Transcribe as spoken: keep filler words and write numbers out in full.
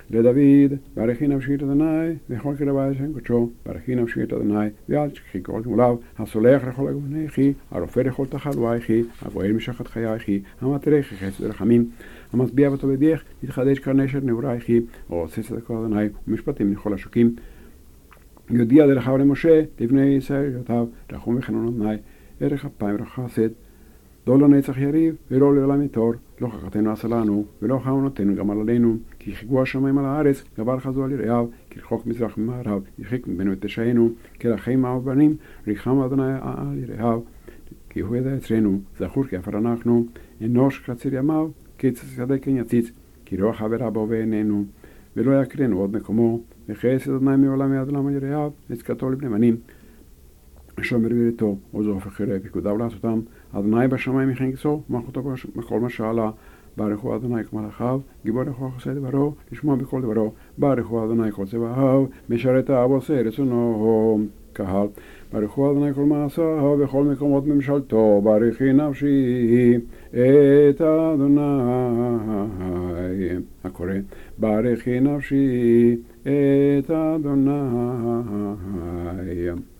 לדוד, ברכי נפשי את אדוני, וכל קרבה לשם קודשו, ברכי נפשי את אדוני, ואל תשכחי כל גמוליו, הסולח לכל עוונך, הרופא לכל תחלואיך, הגואל משחת חייך, המטריך חסד ורחמים, המשביע בטוב ידיך, יתחדש קרנשת נעורייך, ועושה צדקו אדוני, ומשפטים לכל השוקים. יודיע דרכיו למשה, לבני ישראל יותיו, רחום וחנון אדוני, ערך אפיים וחסד. לא לנצח יריב, ולא לעולם יתור, לא חכתנו עשה לנו, ולא חמונותינו גם על עלינו, כי יחגו השמיים על הארץ, גבר חזו על יראיו, כי רחוק מזרח ממערב, ירחיק ממנו את תשענו, כי רחם מאב בנים, ריחם אדוני על יראיו, כי הוא ידע יצרנו, זכור כי עפר אנחנו, אנוש קציר ימיו, כי צדק כן יציץ, כי רוח עבירה בו בעינינו, ולא יקרנו עוד מקומו, וחסד אדוני מעולם יד עולם על יראיו, נצקתו לבני בנים. שומר וריתו, עוזו הופך יראה, פיקודיו לעשותם, אדוני בשמיים יכן כסו, מלכותו בכל מה שעלה, ברכו אדוני כמלאכיו, גיבור לכוח עושה דברו, לשמוע בכל דברו, ברכו אדוני כל צבאיו, משרתיו עושה רצונו, קהל, ברכו אדוני כל מעשיו, בכל מקומות ממשלתו, ברכי נפשי את אדוני, הקורא, ברכי נפשי את אדוני.